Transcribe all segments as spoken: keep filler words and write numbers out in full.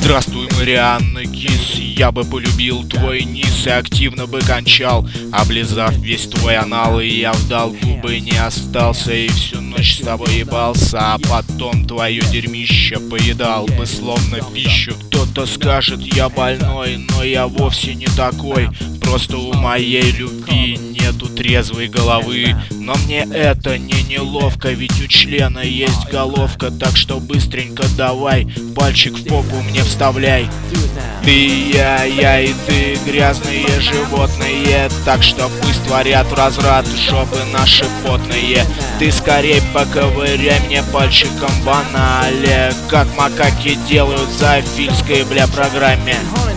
Здравствуй, Марианна Кис, я бы полюбил твой низ и активно бы кончал, облизав весь твой анал, и я в долгу бы не остался, и всю ночь с тобой ебался, а потом твое дерьмище поедал бы словно пищу. Кто-то скажет, я больной, но я вовсе не такой, просто у моей любви нету трезвой головы. Но мне это не неловко, ведь у члена есть головка, так что быстренько давай пальчик в попу мне вставляй. Ты и я, я и ты, грязные животные, так что пусть творят разврат жопы наши потные. Ты скорей поковыряй мне пальчиком в анале, как макаки делают в зоофильской, бля, программе.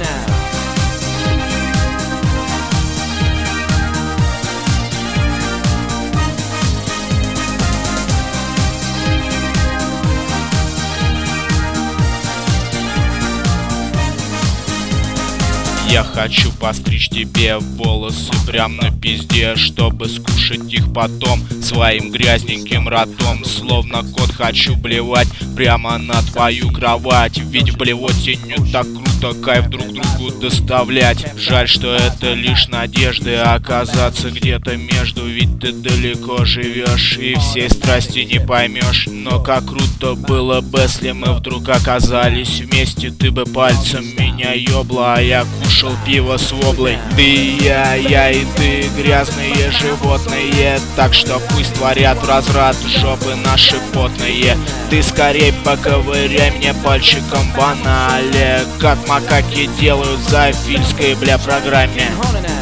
Я хочу постричь тебе волосы прям на пизде, чтобы скушать их потом своим грязненьким ротом. Словно кот хочу блевать прямо на твою кровать, ведь в блевоте не так круто кайф друг другу доставлять. Жаль, что это лишь надежды оказаться где-то между, ведь ты далеко живешь и всей страсти не поймешь. Но как круто было бы, если мы вдруг оказались вместе. Ты бы пальцем меня ёбла, а я кушал пиво с воблой. Ты и я, я и ты, грязные животные, так что пусть творят разврат жопы наши потные. Ты скорей поковыряй мне пальчиком в анале, как макаки делают в зоофильской, бля, программе.